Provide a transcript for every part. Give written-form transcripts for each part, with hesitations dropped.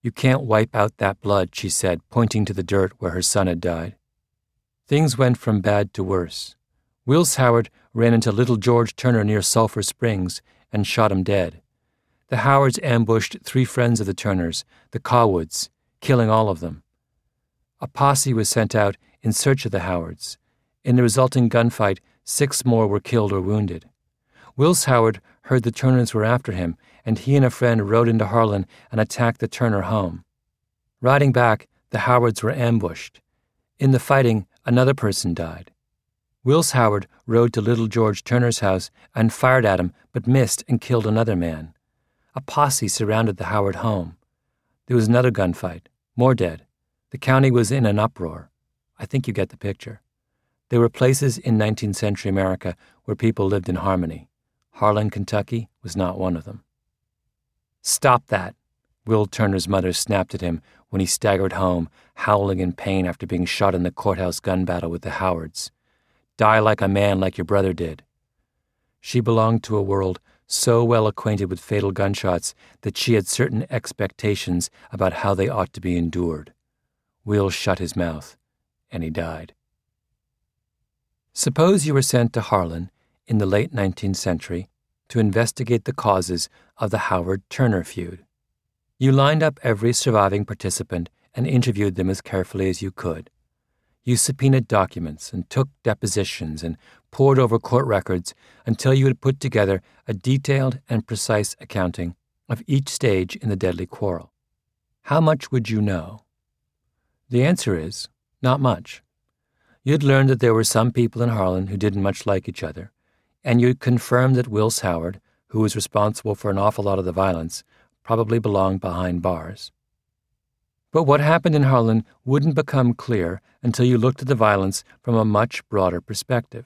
"You can't wipe out that blood," she said, pointing to the dirt where her son had died. Things went from bad to worse. Wills Howard ran into little George Turner near Sulphur Springs and shot him dead. The Howards ambushed 3 friends of the Turners, the Cawwoods, killing all of them. A posse was sent out in search of the Howards. In the resulting gunfight, 6 more were killed or wounded. Wills Howard heard the Turners were after him, and he and a friend rode into Harlan and attacked the Turner home. Riding back, the Howards were ambushed. In the fighting, another person died. Wills Howard rode to little George Turner's house and fired at him, but missed and killed another man. A posse surrounded the Howard home. There was another gunfight, more dead. The county was in an uproar. I think you get the picture. There were places in 19th century America where people lived in harmony. Harlan, Kentucky was not one of them. "Stop that," Will Turner's mother snapped at him when he staggered home, howling in pain after being shot in the courthouse gun battle with the Howards. "Die like a man like your brother did." She belonged to a world so well acquainted with fatal gunshots that she had certain expectations about how they ought to be endured. Will shut his mouth, and he died. Suppose you were sent to Harlan in the late 19th century to investigate the causes of the Howard-Turner feud. You lined up every surviving participant and interviewed them as carefully as you could. You subpoenaed documents and took depositions and pored over court records until you had put together a detailed and precise accounting of each stage in the deadly quarrel. How much would you know? The answer is, not much. You'd learned that there were some people in Harlan who didn't much like each other, and you'd confirmed that Wills Howard, who was responsible for an awful lot of the violence, probably belonged behind bars. But what happened in Harlan wouldn't become clear until you looked at the violence from a much broader perspective.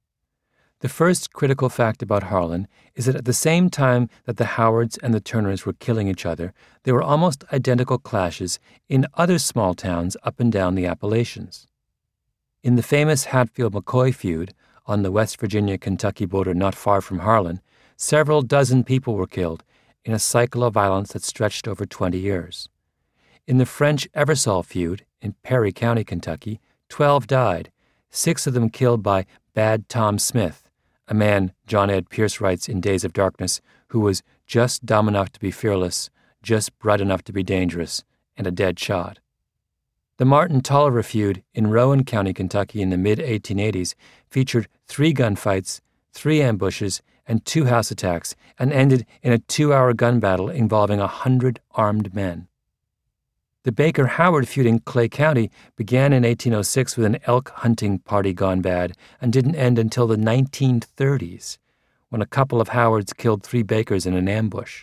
The first critical fact about Harlan is that at the same time that the Howards and the Turners were killing each other, there were almost identical clashes in other small towns up and down the Appalachians. In the famous Hatfield-McCoy feud on the West Virginia-Kentucky border not far from Harlan, several dozen people were killed in a cycle of violence that stretched over 20 years. In the French-Eversole feud in Perry County, Kentucky, 12 died, 6 of them killed by Bad Tom Smith, a man, John Ed Pierce writes in Days of Darkness, who was just dumb enough to be fearless, just bright enough to be dangerous, and a dead shot. The Martin Tolliver feud in Rowan County, Kentucky in the mid-1880s featured 3 gunfights, 3 ambushes, and 2 house attacks, and ended in a 2-hour gun battle involving 100 armed men. The Baker-Howard feud in Clay County began in 1806 with an elk hunting party gone bad and didn't end until the 1930s, when a couple of Howards killed 3 Bakers in an ambush.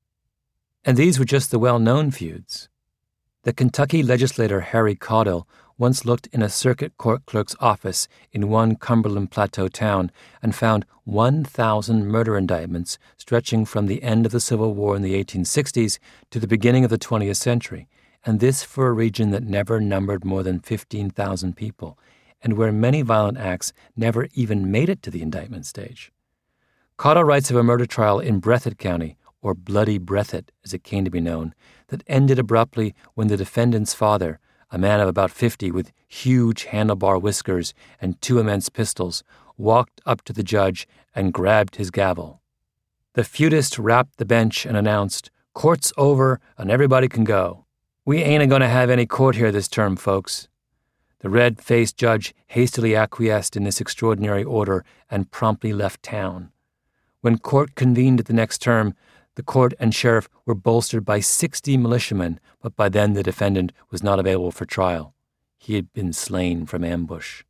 And these were just the well-known feuds. The Kentucky legislator Harry Caudill once looked in a circuit court clerk's office in one Cumberland Plateau town and found 1,000 murder indictments stretching from the end of the Civil War in the 1860s to the beginning of the 20th century, and this for a region that never numbered more than 15,000 people, and where many violent acts never even made it to the indictment stage. Caudill writes of a murder trial in Breathitt County, or Bloody Breathitt as it came to be known, that ended abruptly when the defendant's father, a man of about 50 with huge handlebar whiskers and 2 immense pistols, walked up to the judge and grabbed his gavel. The feudist rapped the bench and announced, "Court's over and everybody can go. We ain't going to have any court here this term, folks." The red-faced judge hastily acquiesced in this extraordinary order and promptly left town. When court convened at the next term, the court and sheriff were bolstered by 60 militiamen, but by then the defendant was not available for trial. He had been slain from ambush.